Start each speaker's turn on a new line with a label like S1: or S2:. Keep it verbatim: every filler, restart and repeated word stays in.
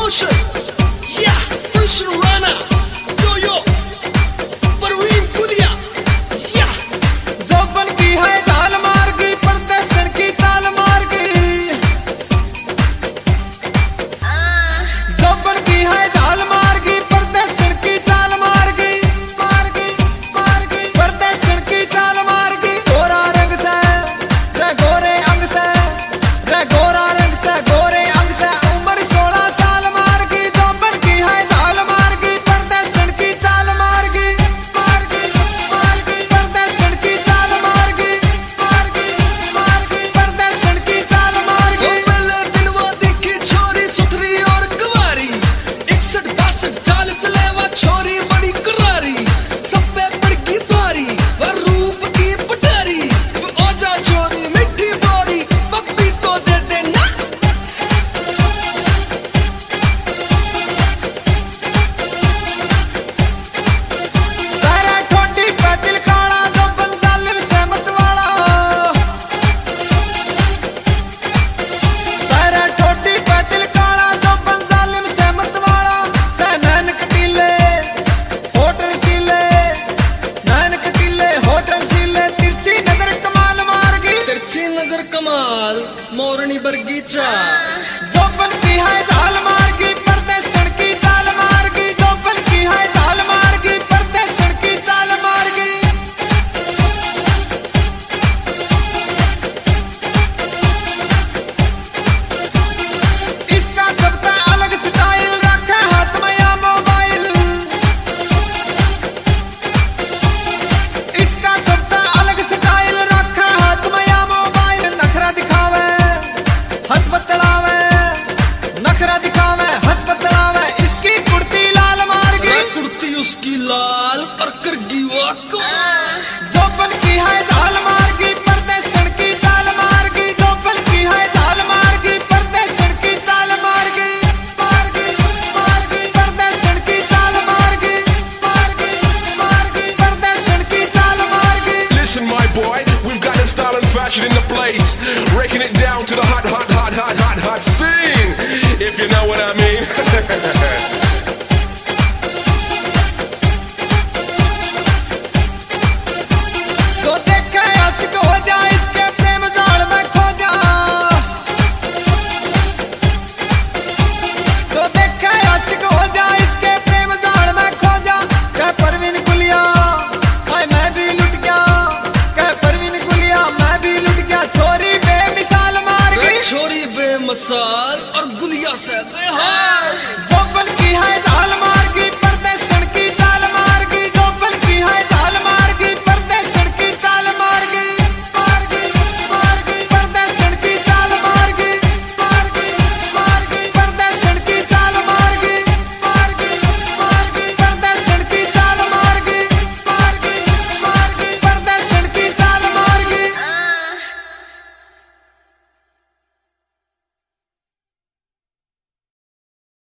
S1: Motion, yeah, Christian Rana, yo yo, Parveen कुलिया, yeah,
S2: जोबन की है जाल मार्गी, प्रदर्शन की चाल मार्गी, जोबन की है जाल मार्गी, प्रदर्शन की चाल मार्गी, मार्गी मार्गी, प्रदर्शन की चाल मार्गी, गोरा रंग से रे गोरे अंग से रे गोरा रंग से गोरे अंग से उम्र सोलह साल मार्गी, जोबन की है जाल मार्गी, प्रदर्शन की चाल मार्गी, मार्गी मार्गी, प्रदर्शन की चाल मार्गी, मार्गी मार्गी, प्रदर्शन की चाल मार्गी।
S1: पहले दिन वो दिखी छोरी सुथरी और कुंवारी, इकसठ बासठ चाल चले वो छोरी बड़ी कुरारी, सब पे पड़ की भारी, वह रूप की पटारी, वो औजा छोरी मिठी बोरी, पप्पी तो दे देना।
S2: सारा ठोटी पे दिल काला, जोबन जालिम सहमत वाला, सारा ठोटी पे दिल काला, जोबन जालिम सहमत वाला, सह नैन कटीले होठ रसीले, नैन कटीले होठ रसीले, तिरछी नजर कमाल मार्गी,
S1: तिरछी नजर कमाल मोरनी बरगी चाल,
S2: जोबन की है जाल मार्गी, प्रदर्शन की चाल मार्गी, जोबन की है जाल मार्गी, प्रदर्शन की चाल मार्गी। इसका सबका अलग स्टाइल, रखा हाथ में या मोबाइल, इसका सबका अलग स्टाइल, रखा हाथ में या मोबाइल, नखरा दिखावे हंस बतलावे, नखरा दिखावे हंस बतलावे, इसकी कुर्ती लाल मार्गी,
S1: कुर्ती उसकी लाल और करगी वाको,
S2: जोबन की है जाल मार्गी, प्रदर्शन की चाल मार्गी, जोबन की है जाल मार्गी, प्रदर्शन की चाल मार्गी, मार्गी मार्गी, प्रदर्शन की चाल मार्गी, मार्गी मार्गी, प्रदर्शन की चाल मार्गी।
S3: Listen, my boy, we've got a style and fashion in the place, breaking it down to the hot, hot, hot, hot, hot, hot scene, if you know what I mean.
S2: जो देखे आशिक हो जा, इसके प्रेम जाल में खो जा, जो देखे आशिक हो जा, इसके प्रेम जाल में खो जा, कह परवीन गुलिया हाय मैं भी लुट गया, कह परवीन गुलिया मैं भी लुट गया, छोरी बेमिसाल मार्गी,
S1: छोरी बेमसाल और गुलिया से बेहाल।